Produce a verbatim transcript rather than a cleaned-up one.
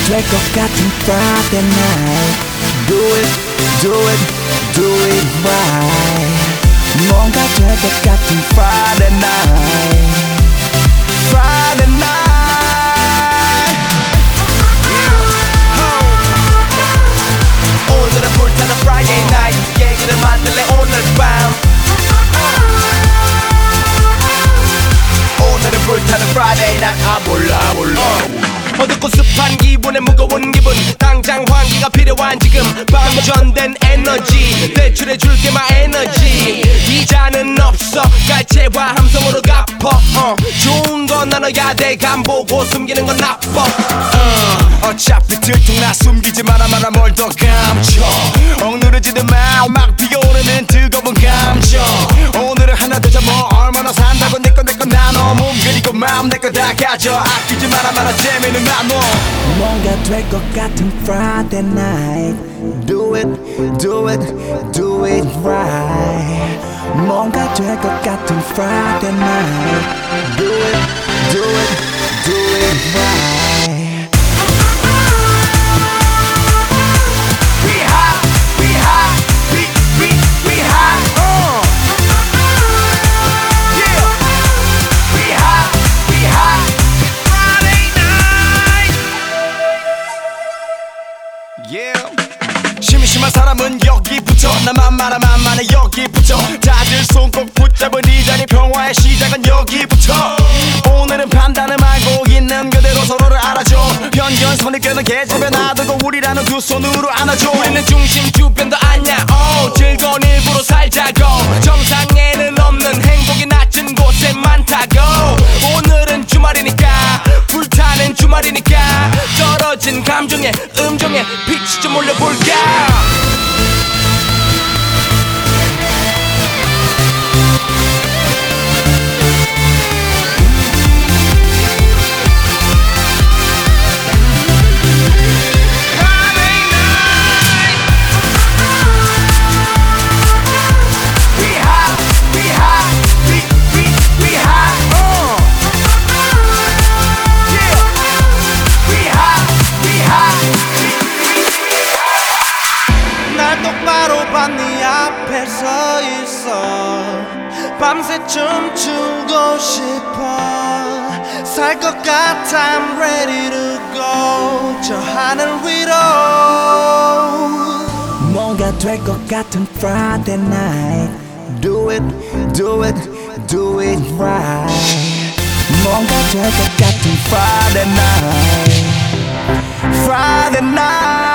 될 것 같은 Friday night. Do it, do it, do it right. 뭔가 될 것 같은 Friday night. Friday night. 오늘은 불타는 Friday night. 얘기를 만들래 오늘 밤. 오늘은 불타는 Friday night. 아 몰라 몰라. 어둡고 습한 기분에 무거운 기분. 당장 환기가 필요한 지금. 방전된 에너지 대출해줄게 my energy. 이자는 없어 깔채와 함성으로 갚어. 어. 좋은 건 나눠야 돼. 간보고 숨기는 건 나빠. 어. 어차피 들통나 숨기지 마라 마라 뭘 더 감춰. 억누르지도 마 막 비어오르는 뜨거운 감정. 오늘은 하나 되자 뭐 얼마나 산다고 내꺼 내꺼 나눠. 몸 그리고 마음 내꺼 다 가져. 아끼지 마라 마라 재미는 나눠. 뭔가 될 것 같은 Friday night. Do it, do it, do it right. 뭔가 될 것 같은 Friday night. Do it, do it, do it right. We hot, we hot, we, we, we hot. Uh. Yeah. We hot, we hot. Friday night. Yeah. 심심한 사람은 여기 붙여. 나만 말아 만만해 여기 붙여. 다들 손 꼭 붙잡은 이 자리. 평화의 시작은 여기부터. 오늘은 판단을 말고 있는 그대로 서로를 알아줘. 편견 선입견을 개집에 놔두고 우리라는 두 손으로 안아줘. 우리는 중심 주변도 아냐. oh, 즐거운 일부로 살자고. 정상에는 없는 행복이 낮은 곳에 많다고. 오늘은 주말이니까 불타는 주말이니까 떨어진 감정에 음정에 빛이 좀 올려볼까. 네 앞에 서 있어. 밤새 춤추고 싶어. 살 것 같아 I'm ready to go. 저 하늘 위로. 뭔가 될 것 같은 Friday night. Do it, do it, do it right. 뭔가 될 것 같은 Friday night. Friday night.